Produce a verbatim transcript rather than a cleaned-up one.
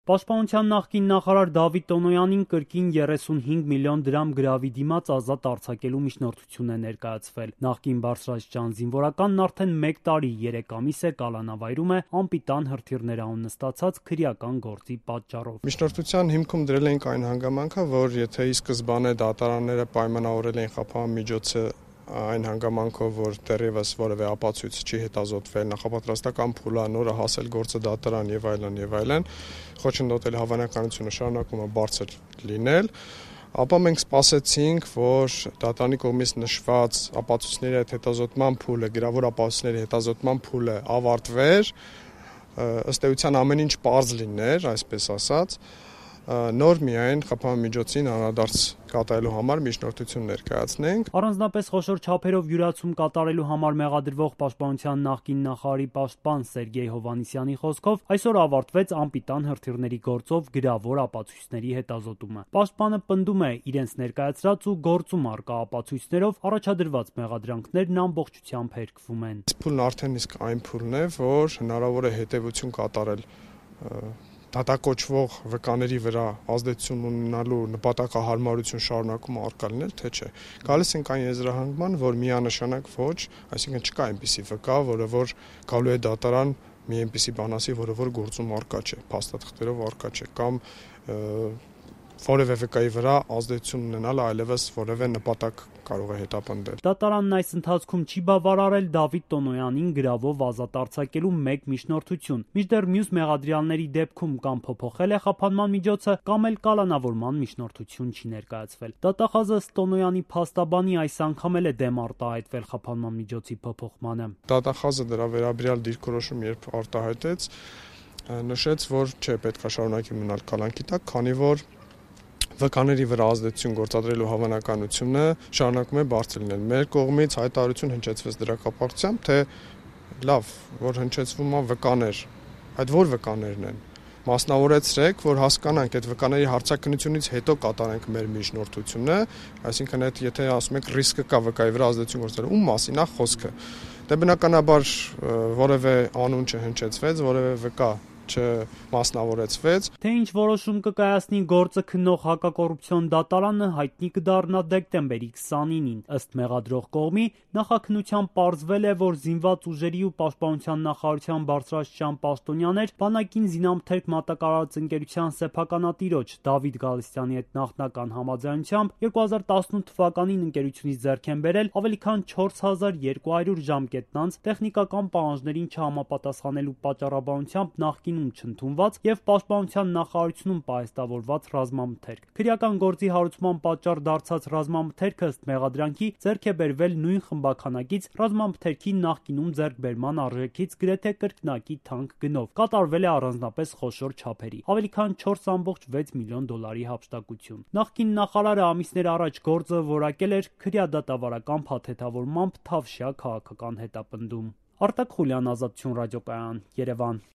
Պաշտպանության նախկին նախարար Դավիթ Տոնոյանին կրկին երեսունհինգ միլիոն դրամ գրավի դիմաց ազատ արձակելու միջնորդություն է ներկայացվել։ Նախկին բարձրաստիճան զինվորականն արդեն մեկ տարի երեք ամիս է կալանավայրում է անպիտան հրթիռներ անուն նստացած քրեական գործի պատճառով։ Միջնորդության հիմքում դրել էինք այն հանգամանքը, որ եթե ի սկզբանե դատարանները պայմանավորել էին խափան միջոցը այն հանգամանքով, որ դեռևս որևէ ապացույց չի հետազոտվել, նախապատրաստական փուլ է, նորը հասել գործը դատարան եւ այլն եւ այլն, խոչընդոտել հավանականությունը շարունակում է բարձր լինել, ապա մենք սպասեցինք, որ դատարանի կողմից նշված ապացույցների այդ հետազոտման փուլը, գրավոր ապացույցների հետազոտման փուլը ավարտվեր, ըստ էության ամեն ինչ պարզ լիներ, այսպես ասած, նոր միայն խփան միջոցին անդրադարձ կատարելու համար միջնորդություն ներկայացնենք։ Առանձնապես խոշոր չափերով յուրացում կատարելու համար մեղադրվող պաշտպանության նախկին նախարարի պաշտպան Սերգեյ Հովհաննիսյանի խոսքով այսօր ավարտվեց անպիտան հրթիռների գործով գրավոր ապացույցների հետազոտումը։ Պաշտպանը պնդում է, իրենց ներկայացրած ու գործում առկա ապացույցներով առաջադրված մեղադրանքներն ամբողջությամբ հերկվում են։ Փուլն արդեն իսկ այն փուլն է, որ հնարավոր է հետևություն կատարել դատակոչվող վկաների վրա ազդեցություն ունենալու նպատակահարմարություն շարունակում առկա լինել, թե չէ։ Գալիս ենք այն եզրահանգման, որ միանշանակ ոչ, այսինքն չկա այնպիսի վկա, որը որ գալու է դատարան մի այնպիսի բան ասի, որը որ գործում առկա չէ, փաստաթղթերով առկա չէ, կամ որևէ վկայի վրա ազդեցություն ունենալը այլևս որևէ նպատակ կարող է հետապնդել։ Դատարանն այս ընթացքում չի բավարարել Դավիթ Տոնոյանին գրավով ազատ արձակելու մեկ միջնորդություն, մինչդեռ մյուս մեղադրյալների դեպքում կամ փոփոխել է խափանման միջոցը, կամ էլ կալանավորման միջնորդություն չի ներկայացվել։ Դատախազը Տոնոյանի փաստաբանի այս անգամ էլ է դեմ արտահայտվել խափանման միջոցի փոփոխմանը։ Դատախազը դրա վերաբերյալ դիրքորոշում երբ արտահայտեց, նշեց, որ չէ, պետք է շարունակի մնալ կալանքի տակ, քանի որ վկաների վրա ազդեցություն գործադրելու հավանականությունը շարունակում է բարձր լինել։ Մեր կողմից հայտարարություն հնչեցվեց դրա կապակցությամբ, թե լավ, որ հնչեցվում է վկաներ, այդ որ վկաներն են։ Մասնավորեցրեք, որ հասկանանք այդ վկաների հարցաքննությունից հետո կատարենք մեր միջնորդությունը, այսինքն այդ եթե ասում եք ռիսկը կա վկայի վրա ազդեցություն գործադրելու, ում մասին է խոսքը։ Դե բնականաբար որևէ անուն չհնչեցվեց, որևէ վկա չմասնավորեցվեց։ Թե ինչ որոշում կկայացնի գործը քննող հակակոռուպցիոն դատարանը, հայտնի կդառնա դեկտեմբերի քսանինին։ Ըստ մեղադրող կողմի, նախաքննությամբ պարզվել է, որ զինված ուժերի ու պաշտպանության նախարարության բարձրաստիճան պաշտոնյաներ բանակին զինամթերք մատակարարած ընկերության սեփականատիրոջ Դավիթ Գալստյանի հետ նախնական համաձայնությամբ երկու հազար տասնութ թվականին ընկերությունից ձեռք են բերել ավելի քան չորս հազար երկու հարյուր ժամկետնանց տեխնիկական պահանջներին չհամապատասխանելու պատճառաբանությամբ նախկին չընդունված եւ պաշտպանության նախարարությունում պահեստավորված ռազմամթերք։ Քրեական գործի հարուցման պատճառ դարձած ռազմամթերքը ըստ մեղադրանքի ձեռք է բերվել նույն խմբաքանակից ռազմամթերքի նախկինում ձեռքբերման արժեքից գրեթե կրկնակի թանկ գնով։ Կատարվել է առանձնապես խոշոր չափերի, ավելի քան չորս կόμma վեց միլիոն դոլարի հափշտակություն։ Նախկին նախարարը ամիսներ առաջ գործը որակել էր քրեադատավարական փաթեթավորմամբ Թավշյա քաղաքական հետապնդում։ Արտակ Խուլյան, Ազատություն ռադիոկայան, Երևան։